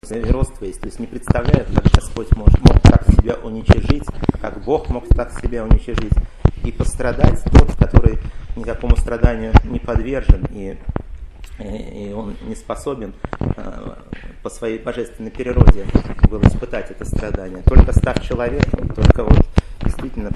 зверство есть, то есть не представляют, как Господь мог так себя уничижить, как Бог мог так себя уничижить, и пострадать тот, который никакому страданию не подвержен, и он не способен по своей божественной природе был испытать это страдание. Только став человеком, только вот действительно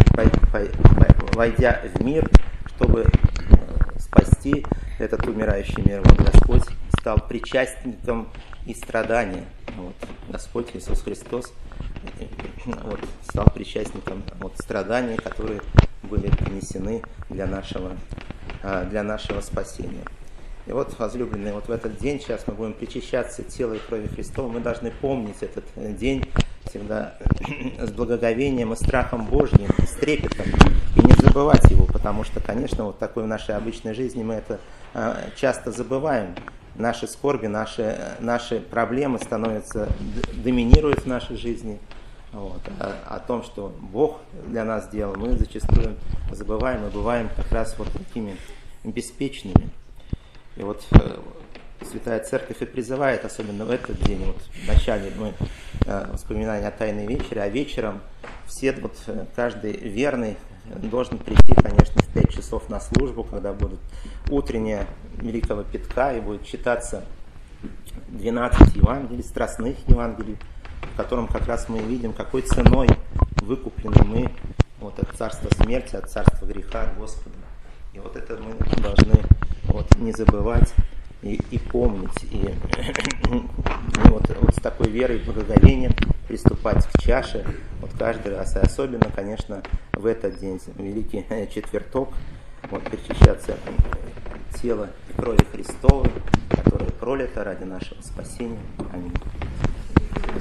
войдя в мир, чтобы спасти этот умирающий мир, вот Господь стал причастником и страдания. Вот, Господь Иисус Христос стал причастником страданий, которые были принесены для нашего спасения. И вот, возлюбленные, вот в этот день, сейчас мы будем причащаться тела и крови Христова, мы должны помнить этот день всегда с благоговением и страхом Божьим, и с трепетом, и не забывать его, потому что, конечно, вот такой в нашей обычной жизни мы это часто забываем. Наши скорби, наши проблемы доминируют в нашей жизни. Вот. О том, что Бог для нас сделал, мы зачастую забываем и бываем как раз вот такими беспечными. И вот Святая Церковь и призывает, особенно в этот день, вот в начале мы вспоминаем о Тайной Вечере, а вечером каждый верный должен прийти, конечно, в 5 часов на службу, когда будет утренняя Великого Пятка, и будет читаться 12 Евангелий, страстных Евангелий, в котором как раз мы видим, какой ценой выкуплены мы от царства смерти, от царства греха Господа. И вот это мы должны не забывать и помнить, и с такой верой и благоговением приступать к чаше каждый раз, и особенно, конечно, в этот день, Великий Четверток, причащаться тела и крови Христовой, которая пролита ради нашего спасения. Аминь.